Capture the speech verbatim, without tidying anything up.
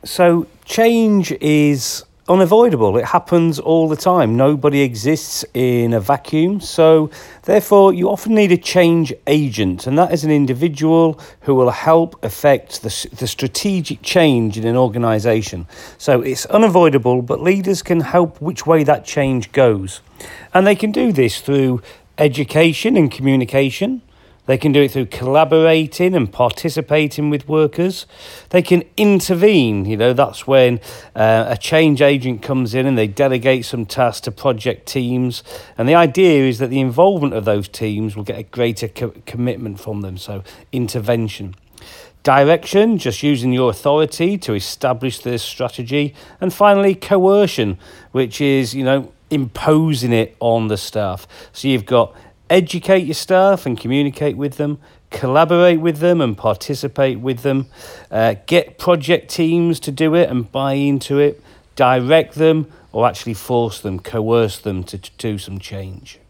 So change is unavoidable. It happens all the time. Nobody exists in a vacuum. So therefore, you often need a change agent, and that is an individual who will help affect the, the strategic change in an organisation. So it's unavoidable, but leaders can help which way that change goes. And they can do this through education and communication. They can do it through collaborating and participating with workers. They can intervene. You know, that's when uh, a change agent comes in and they delegate some tasks to project teams. And the idea is that the involvement of those teams will get a greater co- commitment from them. So intervention. Direction, just using your authority to establish this strategy. And finally, coercion, which is, you know, imposing it on the staff. So you've got educate your staff and communicate with them, collaborate with them and participate with them, uh, get project teams to do it and buy into it, direct them, or actually force them, coerce them to, to do some change.